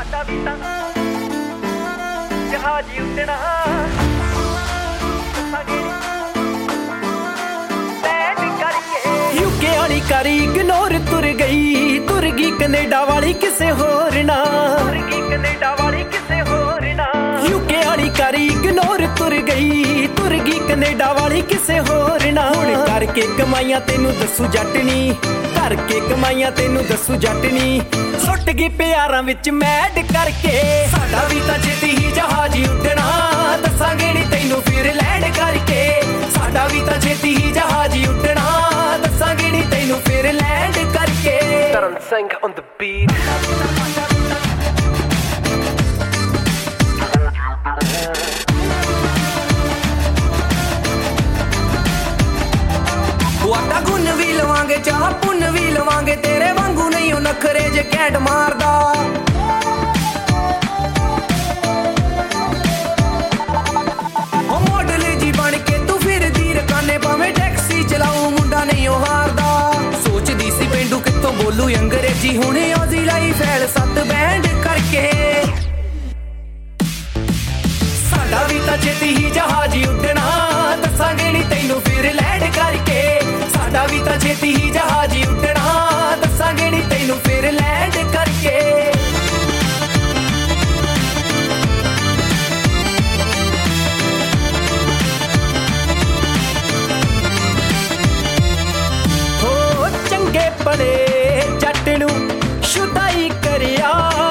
ਸਾਡਾ ਵੀ ਤਾਂ ਜਹਾਜ਼ ਉੱਡਣਾ ਯੂਕੇ ਵਾਲੀ ਕਰੀ ਇਗਨੋਰ ਤੁਰ ਗਈ ਕੈਨੇਡਾ ਵਾਲੀ ਕਿਸੇ ਹੋਰ ਨਾ ਯੂਕੇ ਵਾਲੀ ਕਰੀ ਇਗਨੋਰ ਤੁਰ ਗਈ ਕੈਨੇਡਾ ਵਾਲੀ ਕਿਸੇ ਹੋਰ ਨਾ ਹੁਣ ਕਰਕੇ ਕਮਾਈਆਂ ਤੈਨੂੰ ਦੱਸੂ ਜੱਟ ਨੀ ਕਰਕੇ ਕਮਾਈਆਂ ਤੈਨੂੰ ਦੱਸੂ ਜੱਟ ਨੀ ਸੁੱਟ ਗਈ ਪਿਆਰਾਂ ਵਿੱਚ ਮੈਡ ਕਰਕੇ ਸਾਡਾ ਵੀ ਤਾਂ ਛੇਤੀ ਹੀ ਜਹਾਜ਼ ਉੱਡਣਾ ਦੱਸਾਂਗੇ ਨੀ ਤੈਨੂੰ ਫਿਰ ਲੈਂਡ ਕਰਕੇ ਸਾਡਾ ਵੀ ਤਾਂ ਛੇਤੀ ਹੀ ਜਹਾਜ਼ ਉੱਡਣਾ ਦੱਸਾਂਗੇ ਨੀ ਤੈਨੂੰ ਫਿਰ ਲੈਂਡ ਕਰਕੇ Taran Singh on the beat ਆਟਾ ਗੁੰਨ ਵੀ ਲਵਾਂਗੇ ਚਾਹ ਪੁੰਨ ਵੀ ਲਵਾਂਗੇ ਤੇਰੇ ਵਾਂਗੂ ਨਹੀਂ ਉਹ ਨਖਰੇ ਜੇ ਕੈਂਟ ਮਾਰਦਾ ਉਹ ਮਾਡਲ ਜੀ ਬਣ ਕੇ ਤੂੰ ਫਿਰਦੀ ਰਕਾਨੇ ਭਾਵੇਂ ਟੈਕਸੀ ਚਲਾਉ ਮੁੰਡਾ ਨਹੀਂ ਉਹ ਹਾਰਦਾ ਸੋਚਦੀ ਸੀ ਪਿੰਡੂ ਕਿੱਥੋਂ ਬੋਲੂ ਅੰਗਰੇਜ਼ੀ ਹੁਣ ਆਜ਼ੀ ਲਾਈ ਫੈਲ 7 ਬੈਂਡ ਕਰਕੇ ਸਾਡਾ ਵੀ ਤਾਂ ਛੇਤੀ ਹੀ ਜਹਾਜ਼ ਉੱਡਣਾ ਦੱਸਾਂਗੇ ਨੀ ਤੈਨੂੰ ਫਿਰ ਲੈਂਡ ਕਰਕੇ ਸਾਡਾ ਵੀ ਤਾਂ ਛੇਤੀ ਹੀ ਜਹਾਜ਼ ਉੱਡਣਾ ਦੱਸਾਂਗੇ ਨੀ ਤੈਨੂੰ ਫਿਰ ਲੈਂਡ ਕਰਕੇ ਹੋ ਚੰਗੇ ਭਲੇ ਜੱਟ ਨੂੰ ਸ਼ੁਦਾਈ ਕਰਿਆ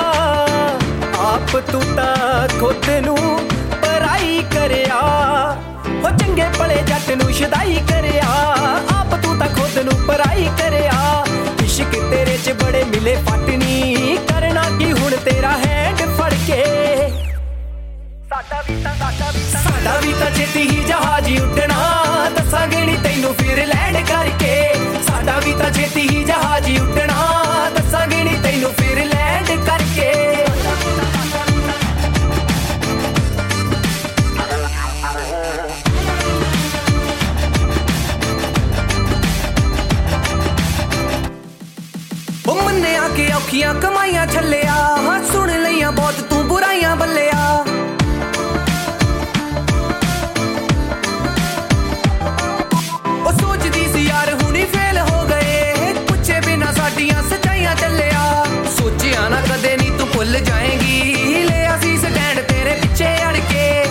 ਆਪ ਤੂੰ ਤਾਂ ਖੁਦ ਨੂੰ ਪਰਾਈ ਕਰਿਆ ਹੋ ਚੰਗੇ ਭਲੇ ਜੱਟ ਨੂੰ ਸ਼ੁਦਾਈ ਕਰਿਆ ਆਪ ਤੂੰ ਤਾਂ ਖੁਦ ਨੂੰ ਪਰਾਈ ਕਰਿਆ ਇਸ਼ਕ ਤੇਰੇ 'ਚ ਬੜੇ ਮਿਲੇ ਫਟਨੀ ਕਰਨਾ ਕੀ ਹੁਣ ਤੇਰਾ ਹੈਂਡ ਫੜ ਕੇ ਸਾਡਾ ਵੀ ਤਾਂ ਛੇਤੀ ਹੀ ਜਹਾਜ਼ ਉੱਡਣਾ ਦੱਸਾਂਗੇ ਨੀ ਤੈਨੂੰ ਫਿਰ ਲੈਂਡ ਕਰਕੇ ਸਾਡਾ ਵੀ ਤਾਂ ਛੇਤੀ ਹੀ ਜਹਾਜ਼ ਉੱਡਣਾ ਦੱਸਾਂਗੇ ਨੀ ਤੈਨੂੰ ਫਿਰ ਲੈਂਡ ਕਰਕੇ ਉਹ ਮੰਨਿਆ ਕਿ ਔਖੀਆਂ ਕਮਾਈਆਂ ਛੱਲਿਆ ਸੁਣ ਲਈਆਂ ਬਹੁਤ ਤੂੰ ਬੁਰਾਈਆਂ ਬੱਲਿਆ ਉਹ ਸੋਚਦੀ ਸੀ ਯਾਰ ਹੁਣੀ ਫੇਲ ਹੋ ਗਏ ਪੁੱਛੇ ਬਿਨਾ ਸਾਡੀਆਂ ਸੱਚਾਈਆਂ ਚੱਲਿਆ ਸੋਚਿਆ ਨਾ ਕਦੇ ਨੀ ਤੂੰ ਭੁੱਲ ਜਾਏਂਗੀ ਲਿਆ ਸੀ ਸਟੈਂਡ ਤੇਰੇ ਪਿੱਛੇ ਅੜ ਕੇ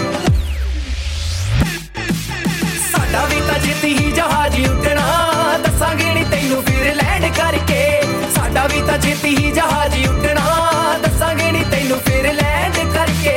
ਸਾਡਾ ਵੀ ਤਾਂ ਛੇਤੀ ਹੀ ਜਹਾਜ਼ ਉੱਡਣਾ ਦੱਸਾਂਗੇ ਨੀ ਤੈਨੂੰ ਫਿਰ ਲੈਂਡ ਕਰਕੇ ਸਾਡਾ ਵੀ ਤਾਂ ਛੇਤੀ ਹੀ ਜਹਾਜ਼ ਉੱਡਣਾ ਦੱਸਾਂਗੇ ਨੀ ਤੈਨੂੰ ਫਿਰ ਲੈਂਡ ਕਰਕੇ